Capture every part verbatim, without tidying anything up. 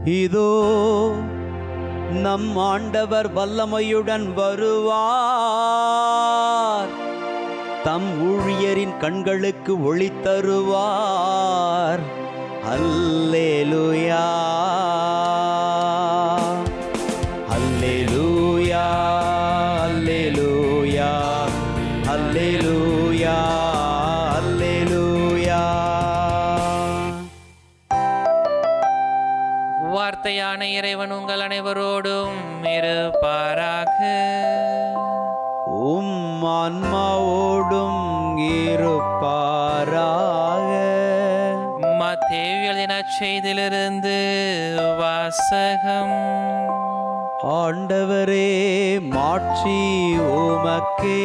இதோ நம் ஆண்டவர் வல்லமையுடன் வருவார், தம் ஊழியரின் கண்களுக்கு ஒளி தருவார். அல்லேலூயா, அல்லேலூயா, அல்லேலூயா, அல்லேலூயா, அல்லேலூயா. வார்த்தையான இறைவன் உங்கள் அனைவரோடும் இருப்பாராக. உம் ஆன்மாவோடும் இருப்பாராக. மத்தேயு எழுதின செய்தியிலிருந்து வாசகம். ஆண்டவரே, மாட்சி உமக்கே.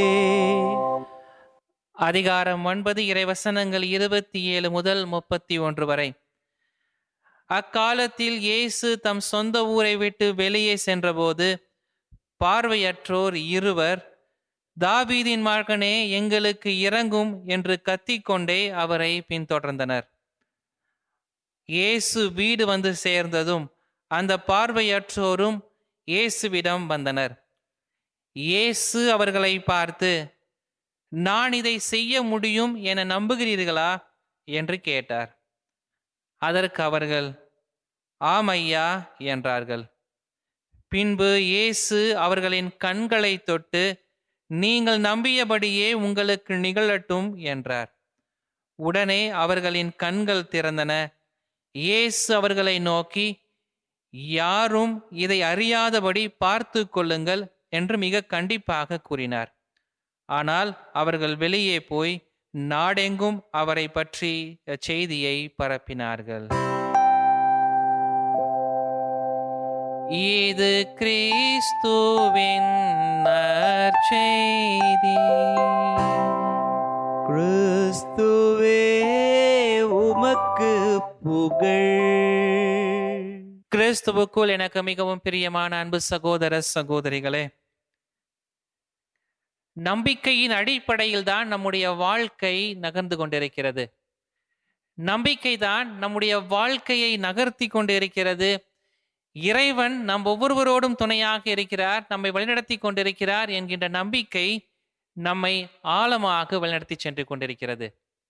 அதிகாரம் ஒன்பது, இறைவசனங்கள் இருபத்தி ஏழு முதல் முப்பத்தி ஒன்று வரை. அக்காலத்தில் இயேசு தம் சொந்த ஊரை விட்டு வெளியே சென்றபோது பார்வையற்றோர் இருவர், தாவீதின் மகனே, எங்களுக்கு இரங்கும் என்று கத்திக்கொண்டே அவரை பின்தொடர்ந்தனர். இயேசு வீடு வந்து சேர்ந்ததும் அந்த பார்வையற்றோரும் இயேசுவிடம் வந்தனர். இயேசு அவர்களை பார்த்து, நான் இதை செய்ய முடியும் என நம்புகிறீர்களா என்று கேட்டார். அதற்கு அவர்கள், ஆம் ஐயா என்றார்கள். பின்பு இயேசு அவர்களின் கண்களை தொட்டு, நீங்கள் நம்பியபடியே உங்களுக்கு நிகழட்டும் என்றார். உடனே அவர்களின் கண்கள் திறந்தன. இயேசு அவர்களை நோக்கி, யாரும் இதை அறியாதபடி பார்த்து கொள்ளுங்கள் என்று மிக கண்டிப்பாக கூறினார். ஆனால் அவர்கள் வெளியே போய் நாடெங்கும் அவரை பற்றி செய்தியை பரப்பினார்கள். இது கிறிஸ்துவின் நற்செய்தி. கிறிஸ்துவே, உமக்கு புகழ். கிறிஸ்துவுக்குள் எனக்கு மிகவும் பிரியமான அன்பு சகோதர சகோதரிகளே, நம்பிக்கையின் அடிப்படையில் தான் நம்முடைய வாழ்க்கை நகர்ந்து கொண்டிருக்கிறது. நம்பிக்கை தான் நம்முடைய வாழ்க்கையை நகர்த்தி கொண்டிருக்கிறது. இறைவன் நம் ஒவ்வொருவரோடும் துணையாக இருக்கிறார், நம்மை வழிநடத்தி கொண்டிருக்கிறார் என்கின்ற நம்பிக்கை நம்மை ஆழமாக வழிநடத்தி சென்று கொண்டிருக்கிறது.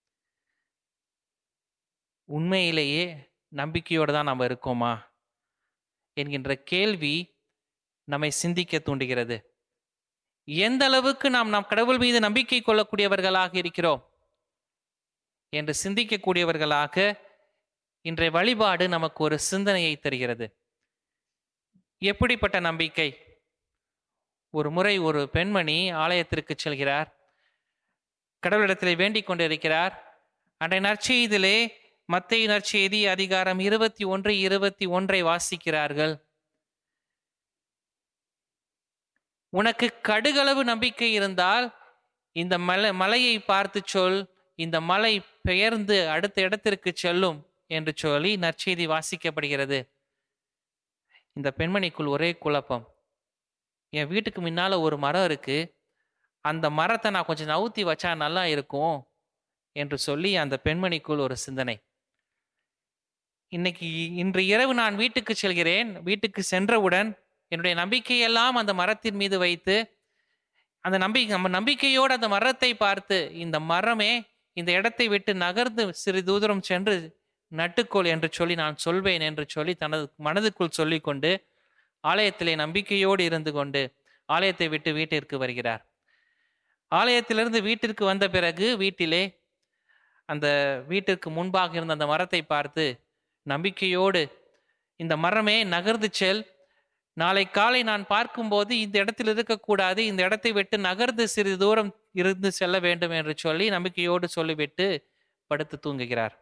உண்மையிலேயே நம்பிக்கையோடு தான் நாம் இருக்கோமா என்கின்ற கேள்வி நம்மை சிந்திக்க தூண்டுகிறது. எந்த அளவுக்கு நாம் நம் கடவுள் மீது நம்பிக்கை கொள்ளக்கூடியவர்களாக இருக்கிறோம் என்று சிந்திக்கக்கூடியவர்களாக இன்றைய வழிபாடு நமக்கு ஒரு சிந்தனையை தருகிறது. எப்படிப்பட்ட நம்பிக்கை? ஒரு முறை ஒரு பெண்மணி ஆலயத்திற்கு செல்கிறார், கடவுளிடத்தில் வேண்டிக் கொண்டிருக்கிறார். அன்றைய நற்செய்தியிலே, மத்தேயு நற்செய்தி அதிகாரம் இருபத்தி ஒன்று இருபத்தி ஒன்றை வாசிக்கிறார்கள். உனக்கு கடுகளவு நம்பிக்கை இருந்தால் இந்த மலை மலையை பார்த்து சொல், இந்த மலை பெயர்ந்து அடுத்த இடத்திற்கு செல்லும் என்று சொல்லி நற்செய்தி வாசிக்கப்படுகிறது. இந்த பெண்மணிக்குள் ஒரே குழப்பம். என் வீட்டுக்கு முன்னால ஒரு மரம் இருக்கு, அந்த மரத்தை நான் கொஞ்சம் நவுத்தி வச்சா நல்லா இருக்கும் என்று சொல்லி அந்த பெண்மணிக்குள் ஒரு சிந்தனை. இன்னைக்கு இன்று இரவு நான் வீட்டுக்கு செல்கிறேன். வீட்டுக்கு சென்றவுடன் என்னுடைய நம்பிக்கையெல்லாம் அந்த மரத்தின் மீது வைத்து, அந்த நம்பிக்கை நம்ம நம்பிக்கையோடு அந்த மரத்தை பார்த்து, இந்த மரமே இந்த இடத்தை விட்டு நகர்ந்து சிறிது தூரம் சென்று நட்டுக்கோள் என்று சொல்லி நான் சொல்வேன் என்று சொல்லி தனது மனதுக்குள் சொல்லி கொண்டு ஆலயத்திலே நம்பிக்கையோடு இருந்து கொண்டு ஆலயத்தை விட்டு வீட்டிற்கு வருகிறார். ஆலயத்திலிருந்து வீட்டிற்கு வந்த பிறகு வீட்டிலே அந்த வீட்டிற்கு முன்பாக இருந்த அந்த மரத்தை பார்த்து நம்பிக்கையோடு, இந்த மரமே நகர்ந்து செல், நாளை காலை நான் பார்க்கும்போது இந்த இடத்தில் இருக்கக்கூடாது, இந்த இடத்தை விட்டு நகர்ந்து சிறிது தூரம் இருந்து செல்ல வேண்டும் என்று சொல்லி நம்பிக்கையோடு சொல்லிவிட்டு படுத்து தூங்குகிறார்.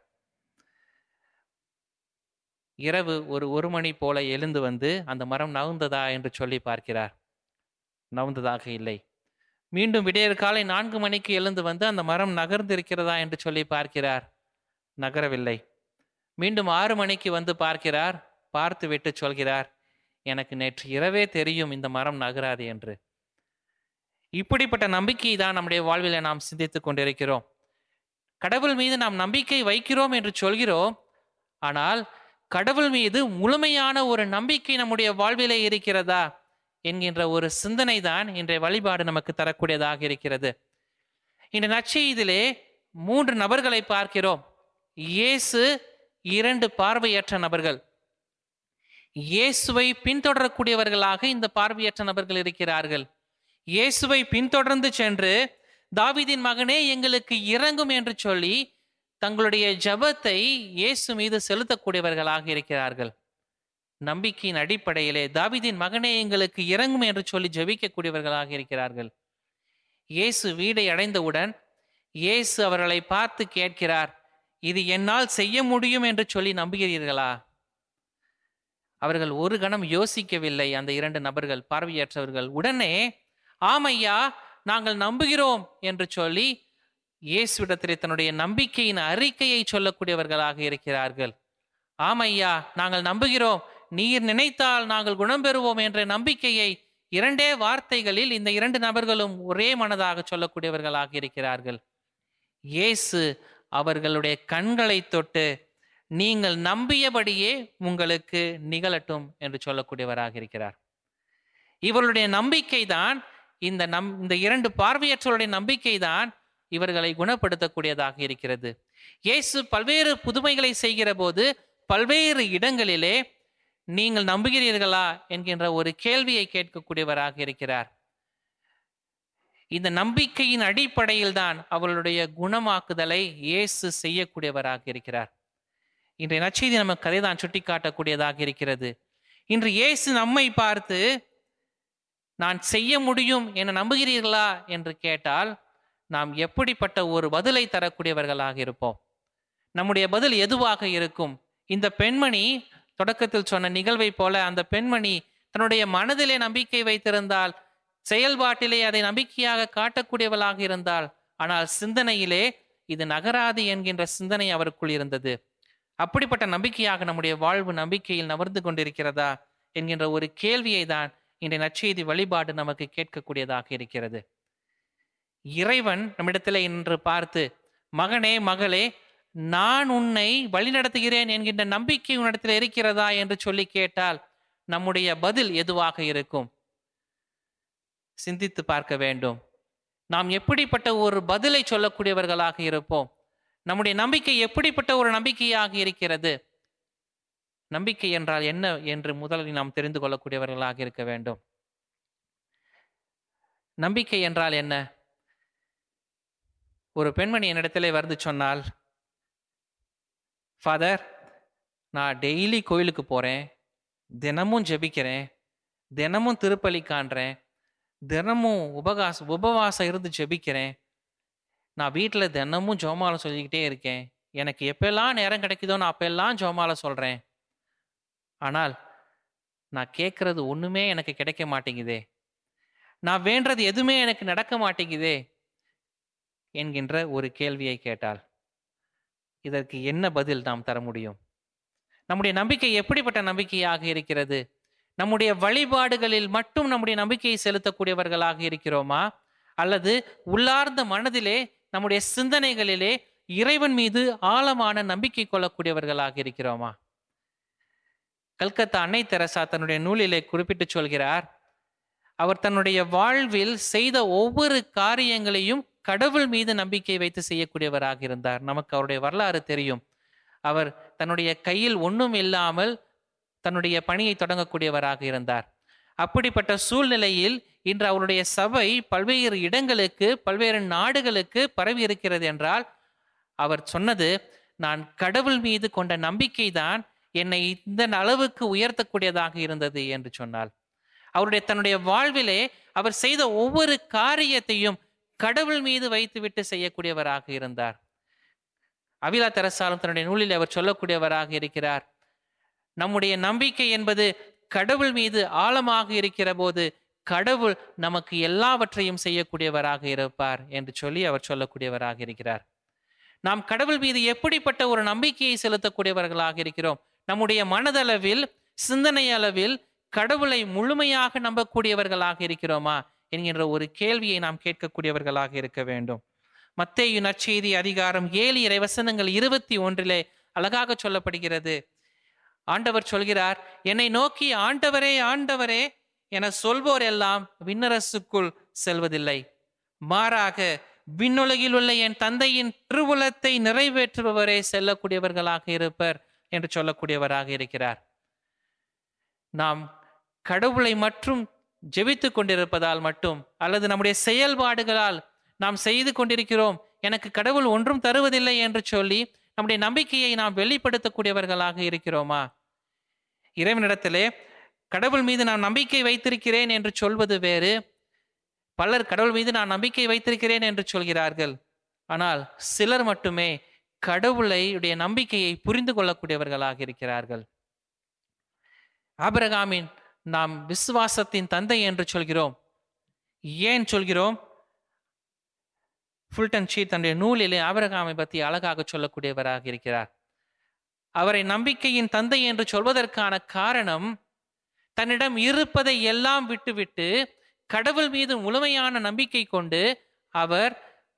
இரவு ஒரு ஒரு மணி போல எழுந்து வந்து அந்த மரம் நவுந்ததா என்று சொல்லி பார்க்கிறார். நவுந்ததாக இல்லை. மீண்டும் விடியற் காலை நான்கு மணிக்கு எழுந்து வந்து அந்த மரம் நகர்ந்து இருக்கிறதா என்று சொல்லி பார்க்கிறார். நகரவில்லை. மீண்டும் ஆறு மணிக்கு வந்து பார்க்கிறார். பார்த்து விட்டு சொல்கிறார், எனக்கு நேற்று இரவே தெரியும் இந்த மரம் நகராது என்று. இப்படிப்பட்ட நம்பிக்கை தான் நம்முடைய வாழ்வில் நாம் சிந்தித்துக் கொண்டிருக்கிறோம். கடவுள் மீது நாம் நம்பிக்கை வைக்கிறோம் என்று சொல்கிறோம். ஆனால் கடவுள் மீது முழுமையான ஒரு நம்பிக்கை நம்முடைய வாழ்விலே இருக்கிறதா என்கின்ற ஒரு சிந்தனை தான் இன்றைய வழிபாடு நமக்கு தரக்கூடியதாக இருக்கிறது. இந்த நற்செய்தியிலே மூன்று நபர்களை பார்க்கிறோம். இயேசு, இரண்டு பார்வையற்ற நபர்கள். இயேசுவை பின்தொடரக்கூடியவர்களாக இந்த பார்வையற்ற நபர்கள் இருக்கிறார்கள். இயேசுவை பின்தொடர்ந்து சென்று தாவீதின் மகனே எங்களுக்கு இறங்கும் என்று சொல்லி தங்களுடைய ஜெபத்தை இயேசு மீது செலுத்தக்கூடியவர்களாக இருக்கிறார்கள். நம்பிக்கையின் அடிப்படையிலே தாவீதின் மகனே எங்களுக்கு இறங்கும் என்று சொல்லி ஜெபிக்கக்கூடியவர்களாக இருக்கிறார்கள். இயேசு வீடை அடைந்தவுடன் இயேசு அவர்களை பார்த்து கேட்கிறார், இது என்னால் செய்ய முடியும் என்று சொல்லி நம்புகிறீர்களா? அவர்கள் ஒரு கணம் யோசிக்கவில்லை. அந்த இரண்டு நபர்கள், பார்வையற்றவர்கள், உடனே ஆமையா நாங்கள் நம்புகிறோம் என்று சொல்லி இயேசுவிடத்திலே தன்னுடைய நம்பிக்கையின் அறிக்கையை சொல்லக்கூடியவர்களாக இருக்கிறார்கள். ஆமையா நாங்கள் நம்புகிறோம், நீர் நினைத்தால் நாங்கள் குணம் பெறுவோம் என்ற நம்பிக்கையை இரண்டே வார்த்தைகளில் இந்த இரண்டு நபர்களும் ஒரே மனதாக சொல்லக்கூடியவர்களாக இருக்கிறார்கள். இயேசு அவர்களுடைய கண்களை தொட்டு நீங்கள் நம்பியபடியே உங்களுக்கு நிகழட்டும் என்று சொல்லக்கூடியவராக இருக்கிறார். இவர்களுடைய நம்பிக்கை தான் இந்த நம் இந்த இரண்டு பார்வையற்றவருடைய நம்பிக்கை தான் இவர்களை குணப்படுத்தக்கூடியதாக இருக்கிறது. இயேசு பல்வேறு புதுமைகளை செய்கிற போது பல்வேறு இடங்களிலே நீங்கள் நம்புகிறீர்களா என்கின்ற ஒரு கேள்வியை கேட்கக்கூடியவராக இருக்கிறார். இந்த நம்பிக்கையின் அடிப்படையில் தான் அவர்களுடைய குணமாக்குதலை இயேசு செய்யக்கூடியவராக இருக்கிறார். இன்றைய நற்செய்தி நமக்கு அதை தான் சுட்டி காட்டக்கூடியதாக இருக்கிறது. இன்று இயேசு நம்மை பார்த்து நான் செய்ய முடியும் என நம்புகிறீர்களா என்று கேட்டால் நாம் எப்படிப்பட்ட ஒரு பதிலை தரக்கூடியவர்களாக இருப்போம்? நம்முடைய பதில் எதுவாக இருக்கும்? இந்த பெண்மணி தொடக்கத்தில் சொன்ன நிகழ்வை போல அந்த பெண்மணி தன்னுடைய மனதிலே நம்பிக்கை வைத்திருந்தால், செயல்பாட்டிலே அதை நம்பிக்கையாக காட்டக்கூடியவளாக இருந்தால், ஆனால் சிந்தனையிலே இது நகராது என்கின்ற சிந்தனை அவருக்குள் இருந்தது. அப்படிப்பட்ட நம்பிக்கையாக நம்முடைய வாழ்வு நம்பிக்கையில் நகர்ந்து கொண்டிருக்கிறதா என்கின்ற ஒரு கேள்வியை தான் இன்றைய நற்செய்தி வழிபாடு நமக்கு கேட்கக்கூடியதாக இருக்கிறது. இறைவன் நம்மிடத்தில் இன்று பார்த்து, மகனே மகளே நான் உன்னை வழிநடத்துகிறேன் என்கின்ற நம்பிக்கை உன்னிடத்தில் இருக்கிறதா என்று சொல்லி கேட்டால் நம்முடைய பதில் எதுவாக இருக்கும்? சிந்தித்து பார்க்க வேண்டும். நாம் எப்படிப்பட்ட ஒரு பதிலை சொல்லக்கூடியவர்களாக இருப்போம்? நம்முடைய நம்பிக்கை எப்படிப்பட்ட ஒரு நம்பிக்கையாக இருக்கிறது? நம்பிக்கை என்றால் என்ன என்று முதலில் நாம் தெரிந்து கொள்ளக்கூடியவர்களாக இருக்க வேண்டும். நம்பிக்கை என்றால் என்ன? ஒரு பெண்மணி என்னிடத்திலே வந்து சொன்னால், ஃபாதர் நான் டெய்லி கோயிலுக்கு போகிறேன், தினமும் ஜெபிக்கிறேன், தினமும் திருப்பலி காண்றேன், தினமும் உபகாச உபவாசம் இருந்து ஜெபிக்கிறேன், நான் வீட்டில் தினமும் ஜோமாலை சொல்லிக்கிட்டே இருக்கேன், எனக்கு எப்பெல்லாம் நேரம் கிடைக்குதோ நான் அப்பெல்லாம் ஜோமாலை சொல்கிறேன், ஆனால் நான் கேட்குறது ஒன்றுமே எனக்கு கிடைக்க மாட்டேங்குதே, நான் வேண்டது எதுவுமே எனக்கு நடக்க மாட்டேங்குதே என்கின்ற ஒரு கேள்வியை கேட்டால் இதற்கு என்ன பதில் நாம் தர முடியும்? நம்முடைய நம்பிக்கை எப்படிப்பட்ட நம்பிக்கையாக இருக்கிறது? நம்முடைய வழிபாடுகளில் மட்டும் நம்முடைய நம்பிக்கையை செலுத்தக்கூடியவர்களாக இருக்கிறோமா? அல்லது உள்ளார்ந்த மனதிலே நம்முடைய சிந்தனைகளிலே இறைவன் மீது ஆழமான நம்பிக்கை கொள்ளக்கூடியவர்களாக இருக்கிறோமா? கல்கத்தா அன்னை தெரசா தன்னுடைய நூலிலே குறிப்பிட்டு சொல்கிறார், அவர் தன்னுடைய வாழ்வில் செய்த ஒவ்வொரு காரியங்களையும் கடவுள் மீது நம்பிக்கை வைத்து செய்யக்கூடியவராக இருந்தார். நமக்கு அவருடைய வரலாறு தெரியும். அவர் தன்னுடைய கையில் ஒன்றும் இல்லாமல் தன்னுடைய பணியை தொடங்கக்கூடியவராக இருந்தார். அப்படிப்பட்ட சூழ்நிலையில் இன்று அவருடைய சபை பல்வேறு இடங்களுக்கு, பல்வேறு நாடுகளுக்கு பரவி இருக்கிறது என்றால் அவர் சொன்னது, நான் கடவுள் மீது கொண்ட நம்பிக்கை தான் என்னை இந்த அளவுக்கு உயர்த்தக்கூடியதாக இருந்தது என்று சொன்னார். அவருடைய தன்னுடைய வாழ்விலே அவர் செய்த ஒவ்வொரு காரியத்தையும் கடவுள் மீது வைத்துவிட்டு செய்யக்கூடியவராக இருந்தார். அவிலா தெரசாலும் தன்னுடைய நூலில் அவர் சொல்லக்கூடியவராக இருக்கிறார், நம்முடைய நம்பிக்கை என்பது கடவுள் மீது ஆழமாக இருக்கிற போது கடவுள் நமக்கு எல்லாவற்றையும் செய்யக்கூடியவராக இருப்பார் என்று சொல்லி அவர் சொல்லக்கூடியவராக இருக்கிறார். நாம் கடவுள் மீது எப்படிப்பட்ட ஒரு நம்பிக்கையை செலுத்தக்கூடியவர்களாக இருக்கிறோம்? நம்முடைய மனதளவில், சிந்தனை அளவில் கடவுளை முழுமையாக நம்பக்கூடியவர்களாக இருக்கிறோமா என்கின்ற ஒரு கேள்வியை நாம் கேட்கக்கூடியவர்களாக இருக்க வேண்டும். மத்தேயு நற்செய்தி அதிகாரம் ஏழு இறைவசனங்கள் இருபத்தி ஒன்றிலே அழகாக சொல்லப்படுகிறது, ஆண்டவர் சொல்கிறார், என்னை நோக்கி ஆண்டவரே ஆண்டவரே என சொல்வோர் எல்லாம் விண்ணரசுக்குள் செல்வதில்லை, மாறாக விண்ணுலகில் உள்ள என் தந்தையின் திருவுளத்தை நிறைவேற்றுபவரே செல்லக்கூடியவர்களாக இருப்பர் என்று சொல்லக்கூடியவராக இருக்கிறார். நாம் கடவுளை மற்றும் ஜெபித்துக் கொண்டிருப்பதால் மட்டும் அல்லது நம்முடைய செயல்பாடுகளால் நாம் செய்து கொண்டிருக்கிறோம், எனக்கு கடவுள் ஒன்றும் தருவதில்லை என்று சொல்லி நம்முடைய நம்பிக்கையை நாம் வெளிப்படுத்தக்கூடியவர்களாக இருக்கிறோமா? இறைவனிடத்திலே கடவுள் மீது நான் நம்பிக்கை வைத்திருக்கிறேன் என்று சொல்வது வேறு. பலர் கடவுள் மீது நான் நம்பிக்கை வைத்திருக்கிறேன் என்று சொல்கிறார்கள். ஆனால் சிலர் மட்டுமே கடவுளுடைய நம்பிக்கையை புரிந்து கொள்ளக்கூடியவர்களாக இருக்கிறார்கள். ஆபிரகாமின் நாம் விசுவாசத்தின் தந்தை என்று சொல்கிறோம். ஏன் சொல்கிறோம்? ஃபுல்டன் ஷீட் தன்னுடைய நூலிலே ஆபிரகாமை பற்றி அழகாக சொல்லக்கூடியவராக இருக்கிறார். அவரை நம்பிக்கையின் தந்தை என்று சொல்வதற்கான காரணம், தன்னிடம் இருப்பதை எல்லாம் விட்டுவிட்டு கடவுள் மீது முழுமையான நம்பிக்கை கொண்டு அவர்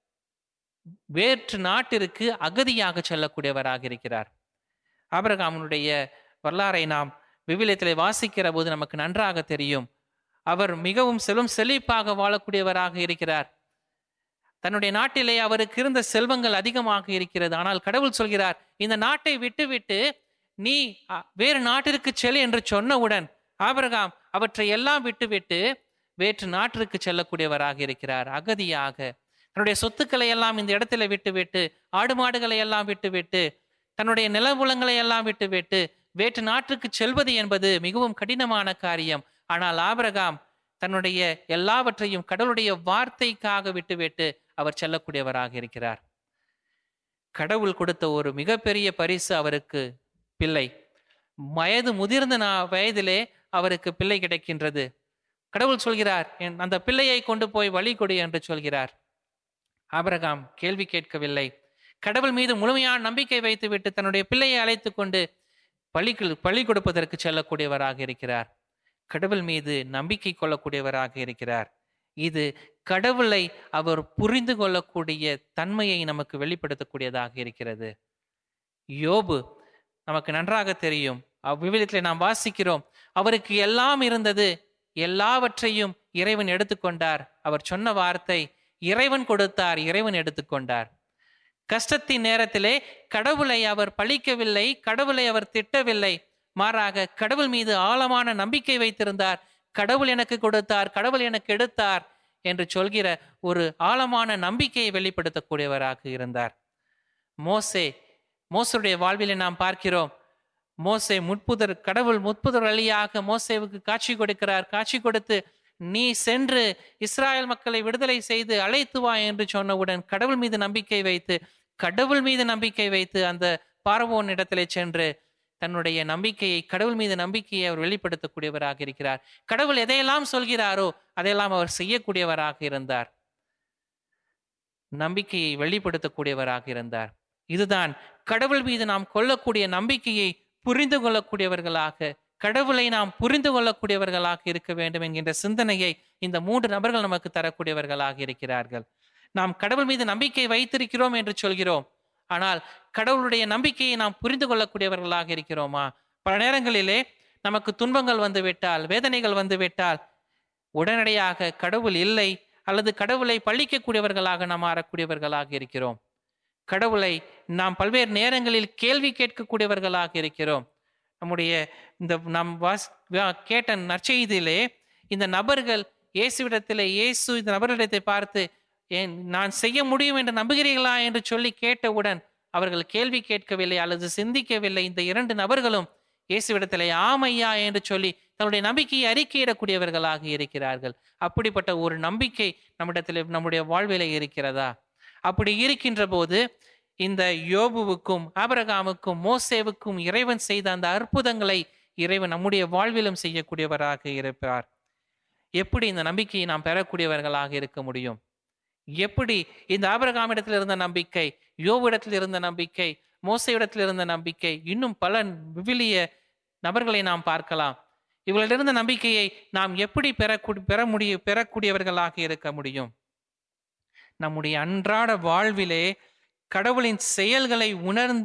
வேற்று நாட்டிற்கு அகதியாக செல்லக்கூடியவராக இருக்கிறார். ஆபிரகாமுடைய வரலாறை நாம் விவிலியத்திலே வாசிக்கிற போது நமக்கு நன்றாக தெரியும். அவர் மிகவும் செல்வம் செழிப்பாக வாழக்கூடியவராக இருக்கிறார். தன்னுடைய நாட்டிலே அவருக்கு இருந்த செல்வங்கள் அதிகமாக இருக்கிறது. ஆனால் கடவுள் சொல்கிறார், இந்த நாட்டை விட்டுவிட்டு நீ வேறு நாட்டிற்கு செல் என்று சொன்னவுடன் ஆபிரகாம் அவற்றை எல்லாம் விட்டுவிட்டு வேற்று நாட்டிற்கு செல்லக்கூடியவராக இருக்கிறார். அகதியாக தன்னுடைய சொத்துக்களை எல்லாம் இந்த இடத்துல விட்டுவிட்டு, ஆடு மாடுகளை எல்லாம் விட்டுவிட்டு, தன்னுடைய நிலபுலங்களை எல்லாம் விட்டுவிட்டு வேற்று நாட்டுக்கு செல்வது என்பது மிகவும் கடினமான காரியம். ஆனால் ஆபிரகாம் தன்னுடைய எல்லாவற்றையும் கடவுளுடைய வார்த்தைக்காக விட்டுவிட்டு அவர் செல்லக்கூடியவராக இருக்கிறார். கடவுள் கொடுத்த ஒரு மிகப்பெரிய பரிசு அவருக்கு பிள்ளை. வயது முதிர்ந்த வயதிலே அவருக்கு பிள்ளை கிடைக்கின்றது. கடவுள் சொல்கிறார், அந்த பிள்ளையை கொண்டு போய் வழி கொடு என்று சொல்கிறார். ஆபிரகாம் கேள்வி கேட்கவில்லை. கடவுள் மீது முழுமையான நம்பிக்கை வைத்துவிட்டு தன்னுடைய பிள்ளையை அழைத்து கொண்டு பள்ளிக்கு பள்ளி கொடுப்பதற்கு செல்லக்கூடியவராக இருக்கிறார். கடவுள் மீது நம்பிக்கை கொள்ளக்கூடியவராக இருக்கிறார். இது கடவுளை அவர் புரிந்து கொள்ளக்கூடிய தன்மையை நமக்கு வெளிப்படுத்தக்கூடியதாக இருக்கிறது. யோபு நமக்கு நன்றாக தெரியும். விவிலியத்திலே நாம் வாசிக்கிறோம், அவருக்கு எல்லாம் இருந்தது, எல்லாவற்றையும் இறைவன் எடுத்துக்கொண்டார். அவர் சொன்ன வார்த்தை, இறைவன் கொடுத்தார், இறைவன் எடுத்துக்கொண்டார். கஷ்டத்தின் நேரத்திலே கடவுளை அவர் பழிக்கவில்லை, கடவுளை அவர் திட்டவில்லை. மாறாக கடவுள் மீது ஆழமான நம்பிக்கை வைத்திருந்தார். கடவுள் எனக்கு கொடுத்தார், கடவுள் எனக்கு எடுத்தார் என்று சொல்கிற ஒரு ஆழமான நம்பிக்கையை வெளிப்படுத்தக்கூடியவராக இருந்தார். மோசே மோசருடைய வாழ்விலே நாம் பார்க்கிறோம். மோசே முட்புதர் கடவுள் முட்புதர் வழியாக மோசேவுக்கு காட்சி கொடுக்கிறார். காட்சி கொடுத்து, நீ சென்று இஸ்ராயல் மக்களை விடுதலை செய்து அழைத்து வா என்று சொன்னவுடன் கடவுள் மீது நம்பிக்கை வைத்து கடவுள் மீது நம்பிக்கை வைத்து அந்த பார்வோன் இடத்திலே சென்று தன்னுடைய நம்பிக்கையை, கடவுள் மீது நம்பிக்கையை அவர் வெளிப்படுத்தக்கூடியவராக இருக்கிறார். கடவுள் எதையெல்லாம் சொல்கிறாரோ அதையெல்லாம் அவர் செய்யக்கூடியவராக இருந்தார். நம்பிக்கையை வெளிப்படுத்தக்கூடியவராக இருந்தார். இதுதான் கடவுள் மீது நாம் கொள்ளக்கூடிய நம்பிக்கையை புரிந்து கொள்ளக்கூடியவர்களாக, கடவுளை நாம் புரிந்து கொள்ளக்கூடியவர்களாக இருக்க வேண்டும் என்கின்ற சிந்தனையை இந்த மூன்று நபர்கள் நமக்கு தரக்கூடியவர்களாக இருக்கிறார்கள். நாம் கடவுள் மீது நம்பிக்கை வைத்திருக்கிறோம் என்று சொல்கிறோம். ஆனால் கடவுளுடைய நம்பிக்கையை நாம் புரிந்து கொள்ளக்கூடியவர்களாக இருக்கிறோமா? பல நேரங்களிலே நமக்கு துன்பங்கள் வந்து விட்டால், வேதனைகள் வந்து விட்டால் உடனடியாக கடவுள் இல்லை அல்லது கடவுளை பழிக்கக்கூடியவர்களாக நாம் மாறக்கூடியவர்களாக இருக்கிறோம். கடவுளை நாம் பல்வேறு நேரங்களில் கேள்வி கேட்கக்கூடியவர்களாக இருக்கிறோம். நம்முடைய இந்த நாம் வாஸ் கேட்ட நற்செய்தியிலே இந்த நபர்கள் இயேசுவிடத்திலே, இயேசு இந்த நபர்களிடத்தை பார்த்து, ஏன் நான் செய்ய முடியும் என்று நம்புகிறீர்களா என்று சொல்லி கேட்டவுடன் அவர்கள் கேள்வி கேட்கவில்லை அல்லது சிந்திக்கவில்லை. இந்த இரண்டு நபர்களும் இயேசுவிடத்திலே ஆமையா என்று சொல்லி தன்னுடைய நம்பிக்கையை அறிக்கையிடக்கூடியவர்களாக இருக்கிறார்கள். அப்படிப்பட்ட ஒரு நம்பிக்கை நம்மிடத்தில் நம்முடைய வாழ்விலே இருக்கிறதா? அப்படி இருக்கின்ற போது இந்த யோபுவுக்கும் ஆபிரகாமுக்கும் மோசேவுக்கும் இறைவன் செய்த அந்த அற்புதங்களை இறைவன் நம்முடைய வாழ்விலும் செய்யக்கூடியவராக இருப்பார். எப்படி இந்த நம்பிக்கையை நாம் பெறக்கூடியவர்களாக இருக்க முடியும்? எப்படி இந்த ஆபிரகாமிடத்தில் இருந்த நம்பிக்கை, யோபுவிடத்தில் இருந்த நம்பிக்கை, மோசேவிடத்தில் இருந்த நம்பிக்கை, இன்னும் பல விவிலிய நபர்களை நாம் பார்க்கலாம். இவர்களிருந்த நம்பிக்கையை நாம் எப்படி பெறக்கூ பெற முடியும் பெறக்கூடியவர்களாக இருக்க முடியும்? நம்முடைய அன்றாட வாழ்விலே கடவுளின் செயல்களை உணர்ந்து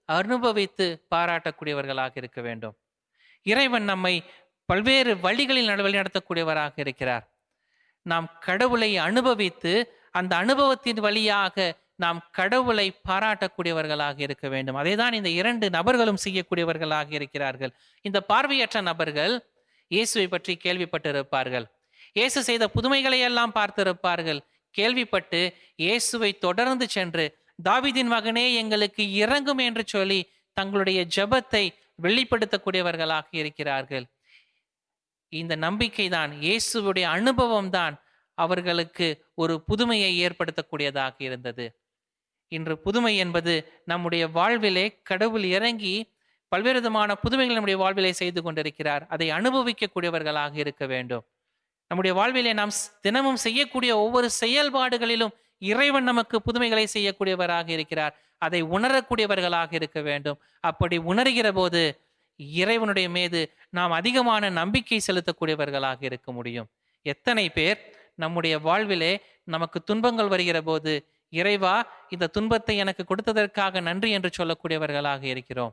அனுபவித்து பாராட்டக்கூடியவர்களாக இருக்க வேண்டும். இறைவன் நம்மை பல்வேறு வழிகளில் வழி நடத்தக்கூடியவராக இருக்கிறார். நாம் கடவுளை அனுபவித்து அந்த அனுபவத்தின் வழியாக நாம் கடவுளை பாராட்டக்கூடியவர்களாக இருக்க வேண்டும். அதேதான் இந்த இரண்டு நபர்களும் செய்யக்கூடியவர்களாக இருக்கிறார்கள். இந்த பார்வையற்ற நபர்கள் இயேசுவை பற்றி கேள்விப்பட்டிருப்பார்கள். இயேசு செய்த புதுமைகளை எல்லாம் பார்த்திருப்பார்கள். கேள்விப்பட்டு இயேசுவை தொடர்ந்து சென்று, தாவீதின் மகனே எங்களுக்கு இரங்கும் என்று சொல்லி தங்களுடைய ஜெபத்தை வெளிப்படுத்தக்கூடியவர்களாக இருக்கிறார்கள். இந்த நம்பிக்கை தான், இயேசுவுடைய அனுபவம் தான் அவர்களுக்கு ஒரு புதுமையை ஏற்படுத்தக்கூடியதாக இருந்தது. இன்று புதுமை என்பது நம்முடைய வாழ்விலே கடவுள் இறங்கி பல்வேறு விதமான புதுமைகள் நம்முடைய வாழ்விலே செய்து கொண்டிருக்கிறார். அதை அனுபவிக்கக்கூடியவர்களாக இருக்க வேண்டும். நம்முடைய வாழ்விலே நாம் தினமும் செய்யக்கூடிய ஒவ்வொரு செயல்பாடுகளிலும் இறைவன் நமக்கு புதுமைகளை செய்யக்கூடியவராக இருக்கிறார். அதை உணரக்கூடியவர்களாக இருக்க வேண்டும். அப்படி உணர்கிற போது இறைவனுடைய மீது நாம் அதிகமான நம்பிக்கை செலுத்தக்கூடியவர்களாக இருக்க முடியும். எத்தனை பேர் நம்முடைய வாழ்விலே நமக்கு துன்பங்கள் வருகிற போது, இறைவா இந்த துன்பத்தை எனக்கு கொடுத்ததற்காக நன்றி என்று சொல்லக்கூடியவர்களாக இருக்கிறோம்.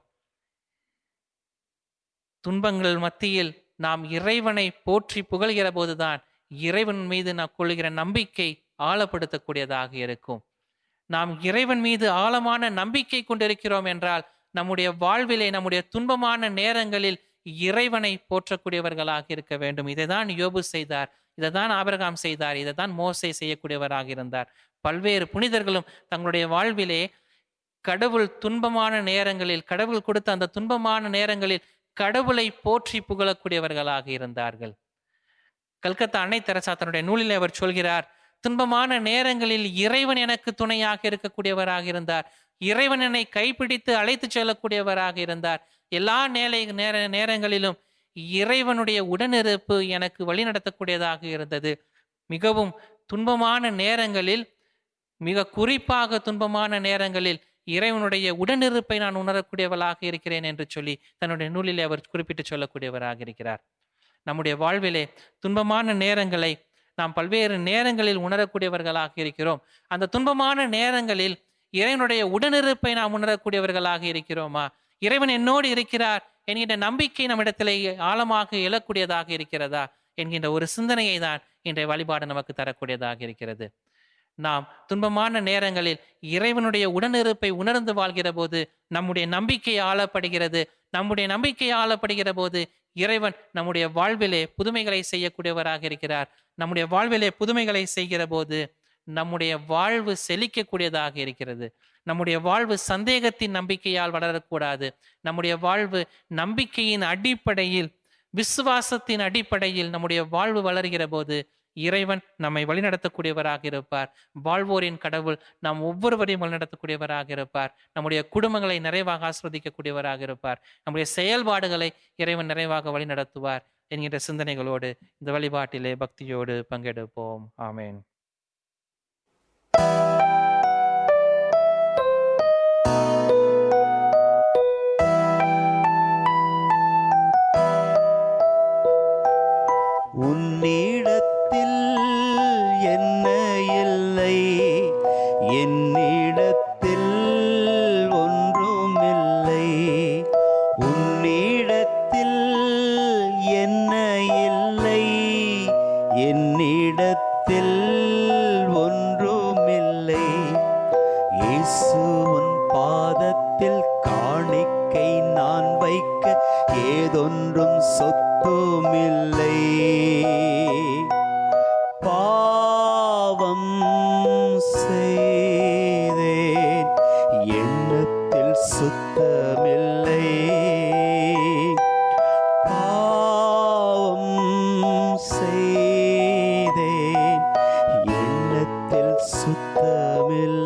துன்பங்கள் மத்தியில் நாம் இறைவனை போற்றி புகழ்கிற போதுதான் இறைவன் மீது நாம் கொள்கிற நம்பிக்கை ஆழப்படுத்தக்கூடியதாக இருக்கும். நாம் இறைவன் மீது ஆழமான நம்பிக்கை கொண்டிருக்கிறோம் என்றால் நம்முடைய வாழ்விலே நம்முடைய துன்பமான நேரங்களில் இறைவனை போற்றக்கூடியவர்களாக இருக்க வேண்டும். இதைதான் யோபு செய்தார், இதைதான் ஆபிரகாம் செய்தார், இதைதான் மோசே செய்யக்கூடியவராக இருந்தார். பல்வேறு புனிதர்களும் தங்களுடைய வாழ்விலே கடவுள் துன்பமான நேரங்களில், கடவுள் கொடுத்த அந்த துன்பமான நேரங்களில் கடவுளை போற்றி புகழக்கூடியவர்களாக இருந்தார்கள். கல்கத்தா அன்னை தெரசா தன்னுடைய நூலில் அவர் சொல்கிறார், துன்பமான நேரங்களில் இறைவன் எனக்கு துணையாக இருக்கக்கூடியவராக இருந்தார். இறைவன் என்னை கைப்பிடித்து அழைத்து செல்லக்கூடியவராக இருந்தார். எல்லா நேர நேர நேரங்களிலும் இறைவனுடைய உடனிருப்பு எனக்கு வழிநடத்தக்கூடியதாக இருந்தது. மிகவும் துன்பமான நேரங்களில், மிக குறிப்பாக துன்பமான நேரங்களில் இறைவனுடைய உடனிருப்பை நான் உணரக்கூடியவளாக இருக்கிறேன் என்று சொல்லி தன்னுடைய நூலிலே அவர் குறிப்பிட்டு சொல்லக்கூடியவராக இருக்கிறார். நம்முடைய வாழ்விலே துன்பமான நேரங்களை நாம் பல்வேறு நேரங்களில் உணரக்கூடியவர்களாக இருக்கிறோம். அந்த துன்பமான நேரங்களில் இறைவனுடைய உடனிருப்பை நாம் உணரக்கூடியவர்களாக இருக்கிறோமா? இறைவன் என்னோடு இருக்கிறார் என்கின்ற நம்பிக்கை நம்மிடத்திலே ஆழமாக எழக்கூடியதாக இருக்கிறதா என்கின்ற ஒரு சிந்தனையை தான் இன்றைய வழிபாடு நமக்கு தரக்கூடியதாக இருக்கிறது. நாம் துன்பமான நேரங்களில் இறைவனுடைய உடனிருப்பை உணர்ந்து வாழ்கிற போது நம்முடைய நம்பிக்கை ஆளப்படுகிறது. நம்முடைய நம்பிக்கை ஆளப்படுகிற போது இறைவன் நம்முடைய வாழ்விலே புதுமைகளை செய்யக்கூடியவராக இருக்கிறார். நம்முடைய வாழ்விலே புதுமைகளை செய்கிற போது நம்முடைய வாழ்வு செழிக்கக்கூடியதாக இருக்கிறது. நம்முடைய வாழ்வு சந்தேகத்தின் நம்பிக்கையால் வளரக்கூடாது. நம்முடைய வாழ்வு நம்பிக்கையின் அடிப்படையில், விசுவாசத்தின் அடிப்படையில் நம்முடைய வாழ்வு வளர்கிற போது இறைவன் நம்மை வழிநடத்தக்கூடியவராக இருப்பார். வாழ்வோரின் கடவுள் நாம் ஒவ்வொருவரையும் வழிநடத்தக்கூடியவராக இருப்பார். நம்முடைய குடும்பங்களை நிறைவாக ஆஸ்வதிக்கக்கூடியவராக இருப்பார். நம்முடைய செயல்பாடுகளை இறைவன் நிறைவாக வழிநடத்துவார் என்கின்ற சிந்தனைகளோடு இந்த வழிபாட்டிலே பக்தியோடு பங்கெடுப்போம். ஆமேன். உன்னிடத்தில் என்ன இல்லை, என்னிடத்தில் ஒன்றுமில்லை. உன்னிடத்தில் என்ன இல்லை, என்னிடத்தில் ஒன்றுமில்லை. இயேசு உன் பாதத்தில் காணிக்கை நான் வைக்க ஏதொன்றும் சொத்துமில்லை. பாவம் செய்தேன், எண்ணத்தில் சுத்தமில்லை. பாவம் செய்தேன், எண்ணத்தில் சுத்தமில்லை.